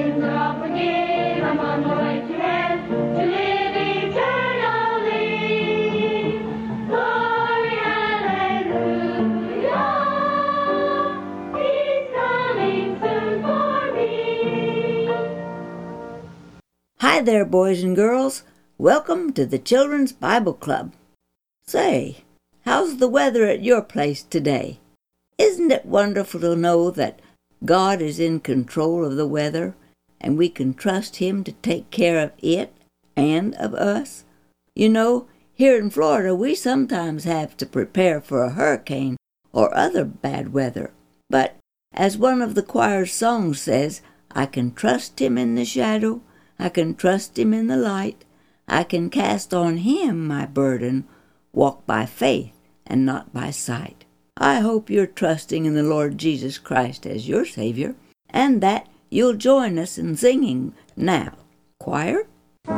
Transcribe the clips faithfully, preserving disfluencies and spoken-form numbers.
sins are all forgiven. I'm on my way to heaven to live eternally. Glory, hallelujah. He's coming soon for me. Hi there, boys and girls. Welcome to the Children's Bible Club. Say, how's the weather at your place today? Isn't it wonderful to know that God is in control of the weather and we can trust Him to take care of it and of us? You know, here in Florida, we sometimes have to prepare for a hurricane or other bad weather. But as one of the choir's songs says, I can trust Him in the shadow, I can trust Him in the light, I can cast on Him my burden, walk by faith and not by sight. I hope you're trusting in the Lord Jesus Christ as your Savior, and that you'll join us in singing now. Choir?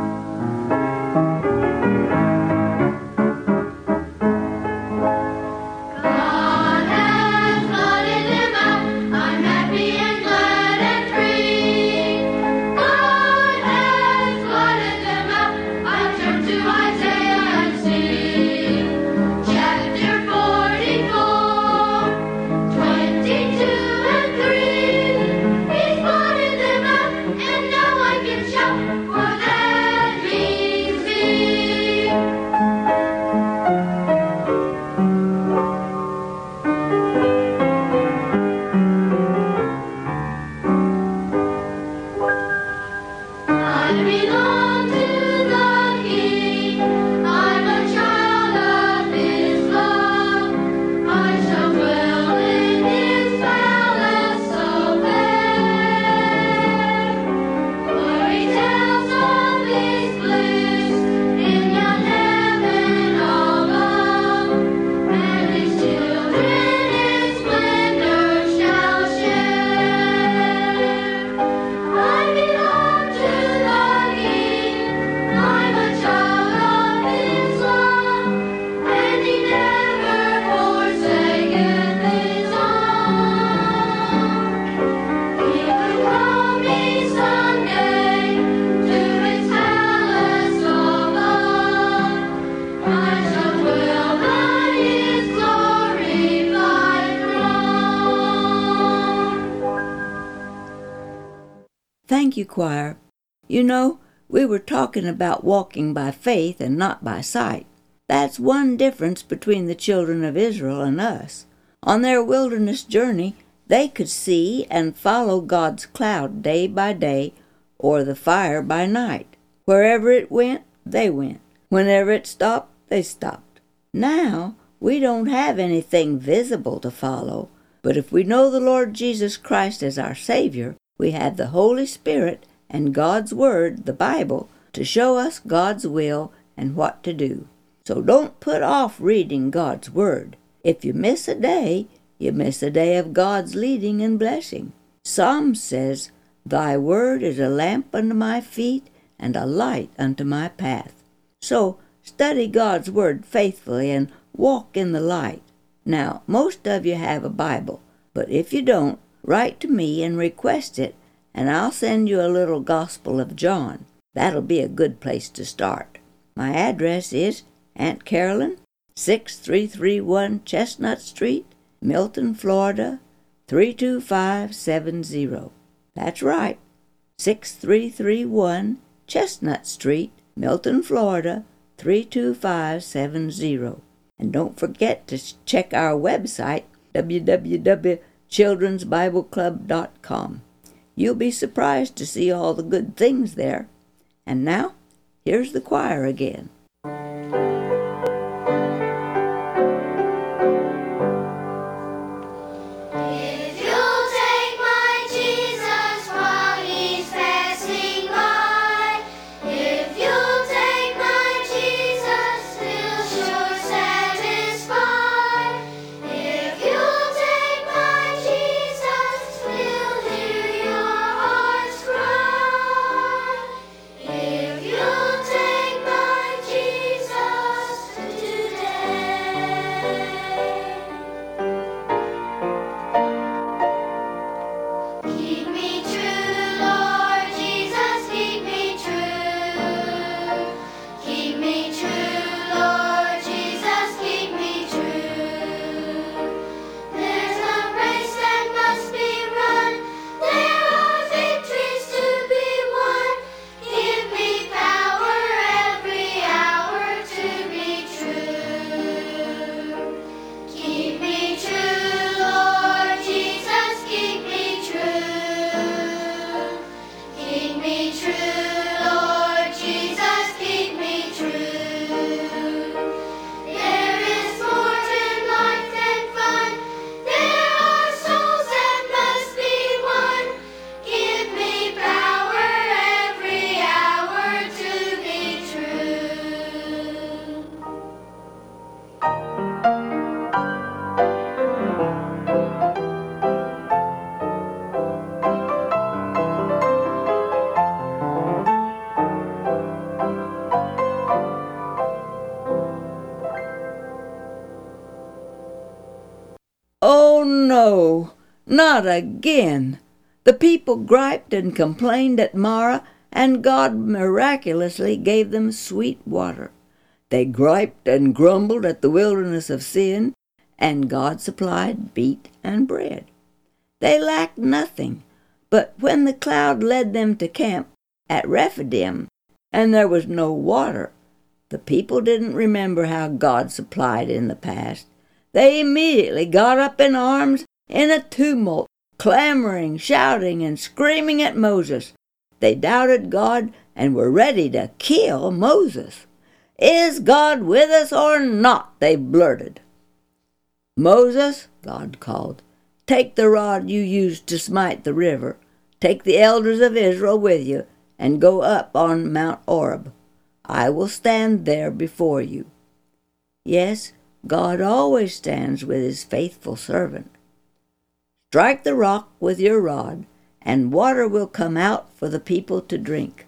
Thank you, choir. You know, we were talking about walking by faith and not by sight. That's one difference between the children of Israel and us. On their wilderness journey, they could see and follow God's cloud day by day, or the fire by night. Wherever it went, they went. Whenever it stopped, they stopped. Now, we don't have anything visible to follow, but if we know the Lord Jesus Christ as our Savior, we have the Holy Spirit and God's Word, the Bible, to show us God's will and what to do. So don't put off reading God's Word. If you miss a day, you miss a day of God's leading and blessing. Psalm says, Thy Word is a lamp unto my feet and a light unto my path. So study God's Word faithfully and walk in the light. Now, most of you have a Bible, but if you don't, write to me and request it, and I'll send you a little Gospel of John. That'll be a good place to start. My address is Aunt Carolyn, six three three one Chestnut Street, Milton, Florida, three two five seven zero. That's right, six three three one Chestnut Street, Milton, Florida, three two five seven zero. And don't forget to check our website, w w w dot children's bible club dot com. You'll be surprised to see all the good things there. And now, here's the choir again. If you'll take my Not again! The people griped and complained at Marah, and God miraculously gave them sweet water. They griped and grumbled at the wilderness of Sin, and God supplied meat and bread. They lacked nothing, but when the cloud led them to camp at Rephidim, and there was no water, the people didn't remember how God supplied in the past. They immediately got up in arms in a tumult, clamoring, shouting, and screaming at Moses. They doubted God and were ready to kill Moses. "Is God with us or not?" they blurted. "Moses," God called, "take the rod you used to smite the river. Take the elders of Israel with you, and go up on Mount Oreb. I will stand there before you." Yes, God always stands with his faithful servant. "Strike the rock with your rod, and water will come out for the people to drink."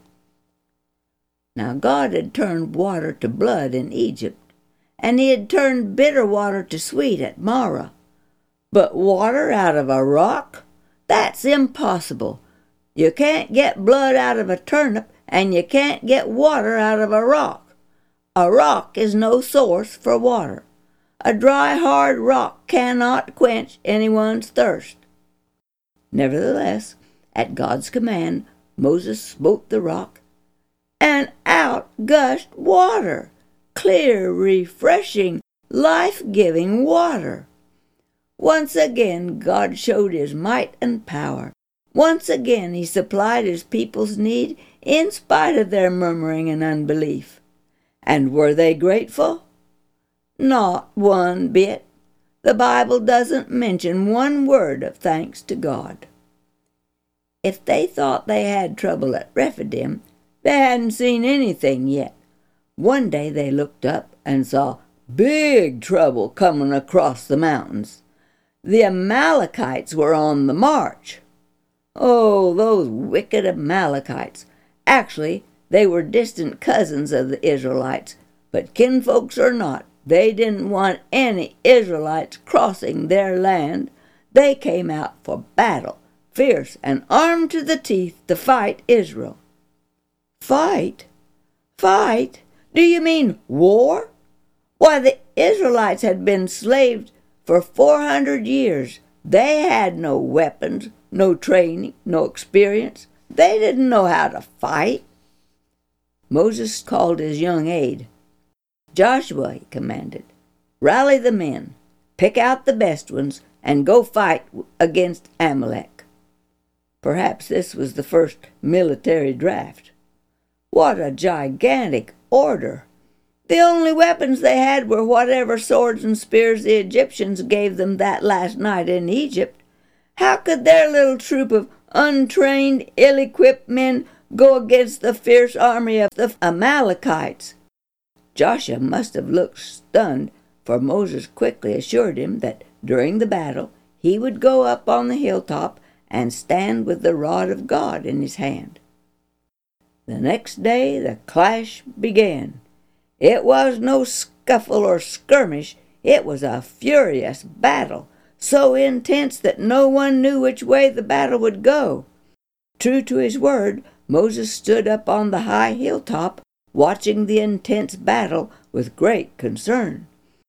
Now God had turned water to blood in Egypt, and he had turned bitter water to sweet at Marah. But water out of a rock? That's impossible. You can't get blood out of a turnip, and you can't get water out of a rock. A rock is no source for water. A dry, hard rock cannot quench anyone's thirst. Nevertheless, at God's command, Moses smote the rock, and out gushed water, clear, refreshing, life-giving water. Once again, God showed his might and power. Once again, he supplied his people's need in spite of their murmuring and unbelief. And were they grateful? Not one bit. The Bible doesn't mention one word of thanks to God. If they thought they had trouble at Rephidim, they hadn't seen anything yet. One day they looked up and saw big trouble coming across the mountains. The Amalekites were on the march. Oh, those wicked Amalekites! Actually, they were distant cousins of the Israelites, but kinfolks or not, they didn't want any Israelites crossing their land. They came out for battle, fierce and armed to the teeth to fight Israel. Fight? Fight? Do you mean war? Why, the Israelites had been slaves for four hundred years. They had no weapons, no training, no experience. They didn't know how to fight. Moses called his young aide. "Joshua," he commanded, "rally the men, pick out the best ones, and go fight against Amalek." Perhaps this was the first military draft. What a gigantic order! The only weapons they had were whatever swords and spears the Egyptians gave them that last night in Egypt. How could their little troop of untrained, ill-equipped men go against the fierce army of the Amalekites? Joshua must have looked stunned, for Moses quickly assured him that during the battle he would go up on the hilltop and stand with the rod of God in his hand. The next day the clash began. It was no scuffle or skirmish. It was a furious battle, so intense that no one knew which way the battle would go. True to his word, Moses stood up on the high hilltop, watching the intense battle with great concern.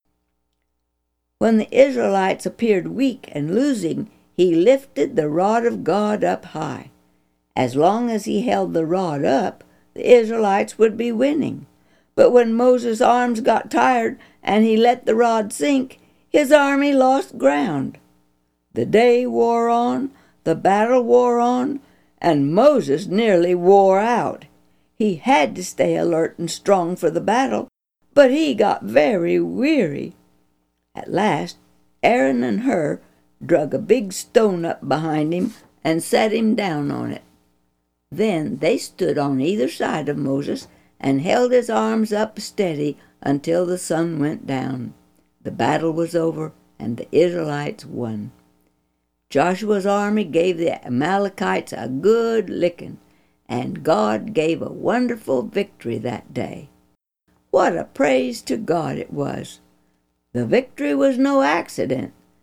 When the Israelites appeared weak and losing, he lifted the rod of God up high. As long as he held the rod up, the Israelites would be winning. But when Moses' arms got tired and he let the rod sink, his army lost ground. The day wore on, the battle wore on, and Moses nearly wore out. He had to stay alert and strong for the battle, but he got very weary. At last, Aaron and Hur drug a big stone up behind him and set him down on it. Then they stood on either side of Moses and held his arms up steady until the sun went down. The battle was over, and the Israelites won. Joshua's army gave the Amalekites a good licking, and God gave a wonderful victory that day. What a praise to God it was! The victory was no accident.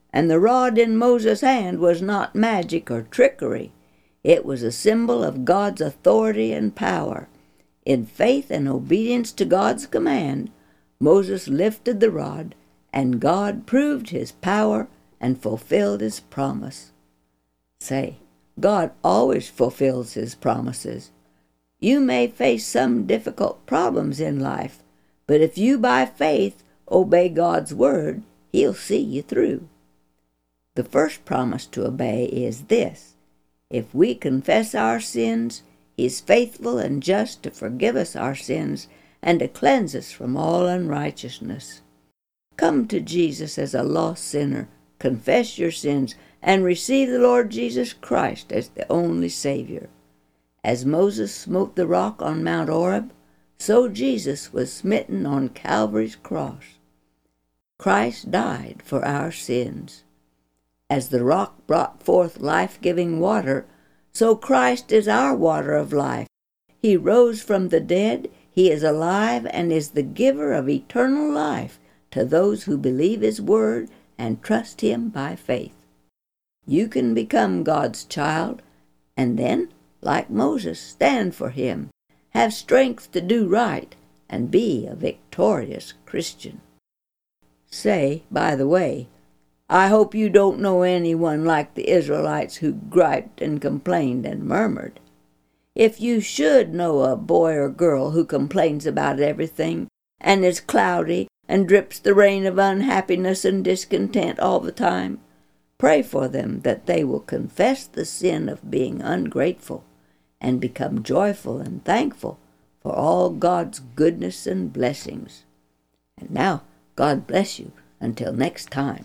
And the rod in Moses' hand was not magic or trickery. It was a symbol of God's authority and power. In faith and obedience to God's command, Moses lifted the rod, and God proved his power and fulfilled his promise. Say, God always fulfills his promises. You may face some difficult problems in life, but if you by faith obey God's word, he'll see you through. The first promise to obey is this: if we confess our sins, he is faithful and just to forgive us our sins and to cleanse us from all unrighteousness. Come to Jesus as a lost sinner, confess your sins, and receive the Lord Jesus Christ as the only Savior. As Moses smote the rock on Mount Oreb, so Jesus was smitten on Calvary's cross. Christ died for our sins. As the rock brought forth life-giving water, so Christ is our water of life. He rose from the dead, he is alive, and is the giver of eternal life to those who believe his word and trust him by faith. You can become God's child, and then, like Moses, stand for him, have strength to do right, and be a victorious Christian. Say, by the way, I hope you don't know anyone like the Israelites who griped and complained and murmured. If you should know a boy or girl who complains about everything and is cloudy and drips the rain of unhappiness and discontent all the time, pray for them that they will confess the sin of being ungrateful and become joyful and thankful for all God's goodness and blessings. And now, God bless you until next time.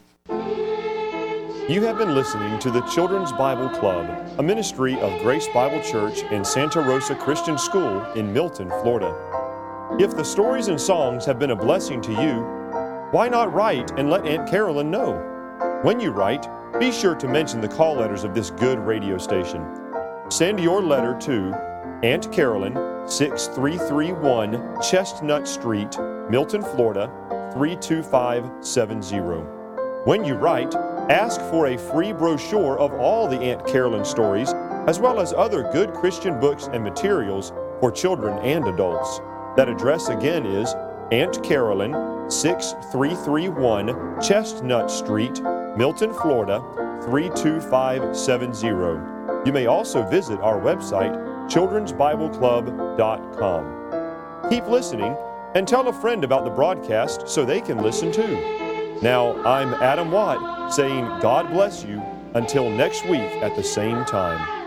You have been listening to the Children's Bible Club, a ministry of Grace Bible Church and Santa Rosa Christian School in Milton, Florida. If the stories and songs have been a blessing to you, why not write and let Aunt Carolyn know? When you write, be sure to mention the call letters of this good radio station. Send your letter to Aunt Carolyn, six three three one Chestnut Street, Milton, Florida, three two five seven zero. When you write, ask for a free brochure of all the Aunt Carolyn stories, as well as other good Christian books and materials for children and adults. That address again is Aunt Carolyn, six three three one Chestnut Street, Milton, Florida, three two five seven zero. You may also visit our website, children's bible club dot com. Keep listening and tell a friend about the broadcast so they can listen too. Now, I'm Adam Watt saying God bless you until next week at the same time.